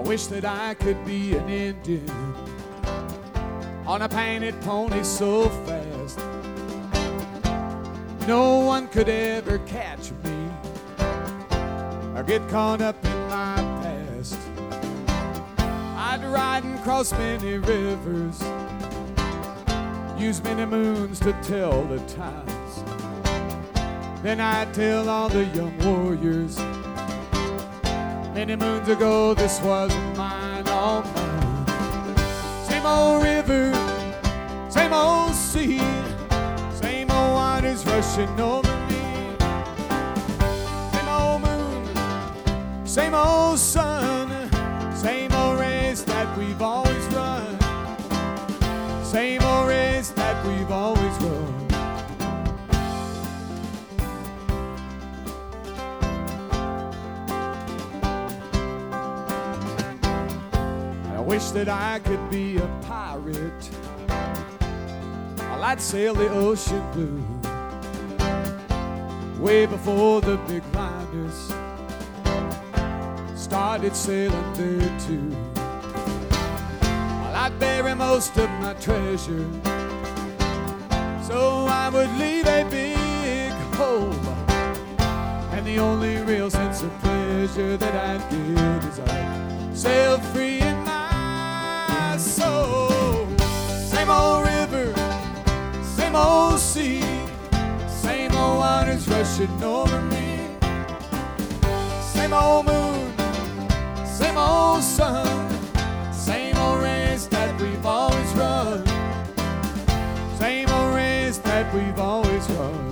wish that I could be an Indian on a painted pony so fast no one could ever catch me or get caught up in my past. I'd ride and cross many rivers, use many moons to tell the times. Then I'd tell all the young warriors, many moons ago this wasn't mine, all mine. Same old river, same old sea, same old waters rushing over me. Same old moon, same old sun, same old race that we've always run. Same old race that we've always run. I wish that I could be a pirate, while I'd sail the ocean blue, way before the big liners started sailing there too. While I'd bury most of my treasure, so I would leave a big hole, and the only real sense of pleasure that I'd get is I'd sail free in my soul. Same old river, same old sea, same old waters rushing over me. Same old moon, same old sun, same old race that we've always run. Same old race that we've always run.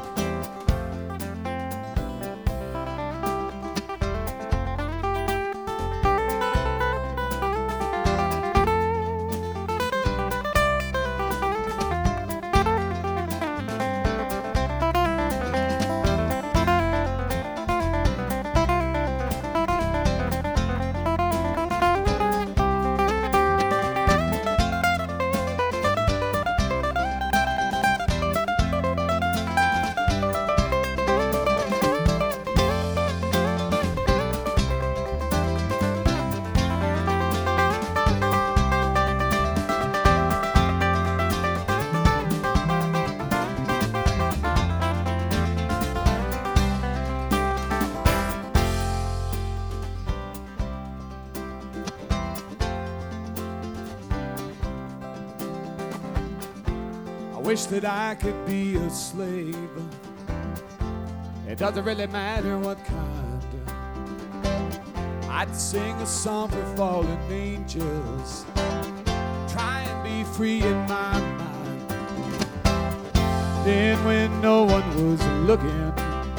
I wish that I could be a slave. It doesn't really matter what kind. I'd sing a song for fallen angels, try and be free in my mind. Then when no one was looking,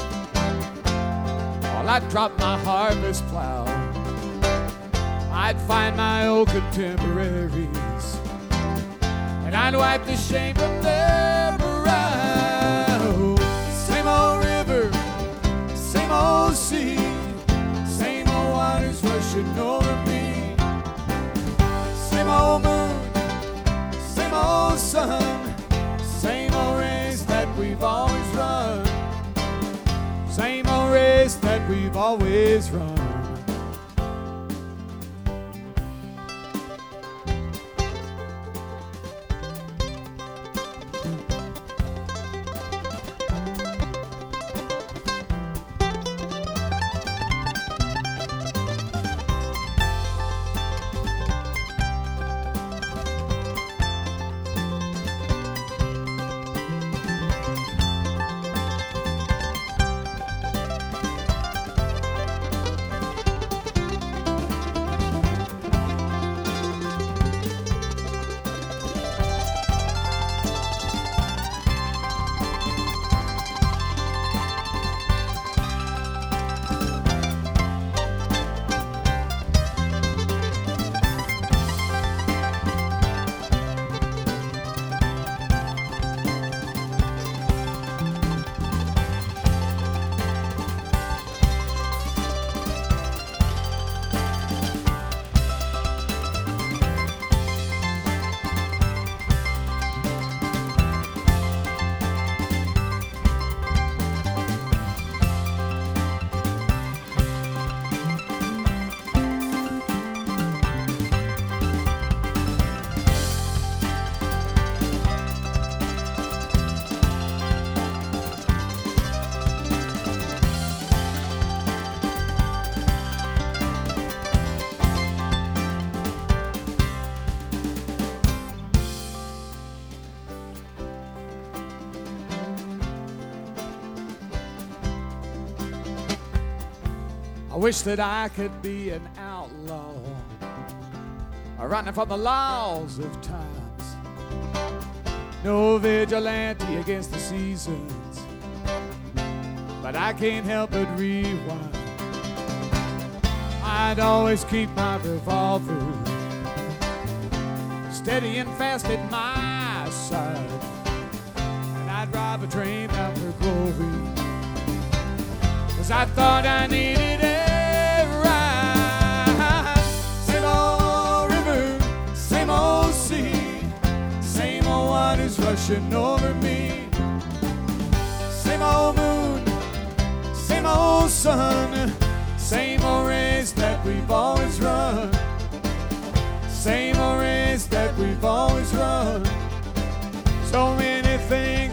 while I'd drop my harvest plow, I'd find my old contemporaries, and I'd wipe the shame from their brow. Same old river, same old sea, same old waters rushing over me. Same old moon, same old sun, same old race that we've always run. Same old race that we've always run. I wish that I could be an outlaw, running from the laws of times. No vigilante against the seasons, but I can't help but rewind. I'd always keep my revolver steady and fast at my side, and I'd drive a train out for glory, 'cause I thought I needed a ride. Same old river, same old sea, same old waters rushing over me. Same old moon, same old sun, same old race that we've always run. Same old race that we've always run. So many things